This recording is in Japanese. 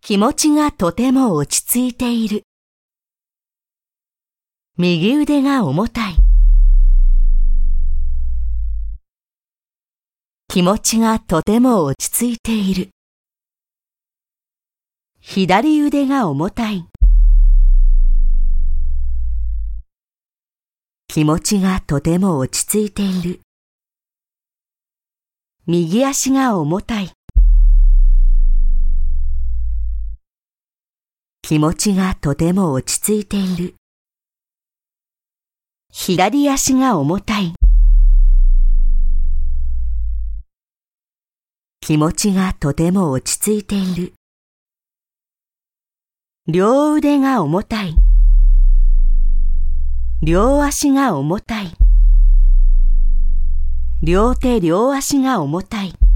気持ちがとても落ち着いている。右腕が重たい。気持ちがとても落ち着いている。左腕が重たい。気持ちがとても落ち着いている。右足が重たい。気持ちがとても落ち着いている。左足が重たい。気持ちがとても落ち着いている。両腕が重たい。両足が重たい。両手両足が重たい。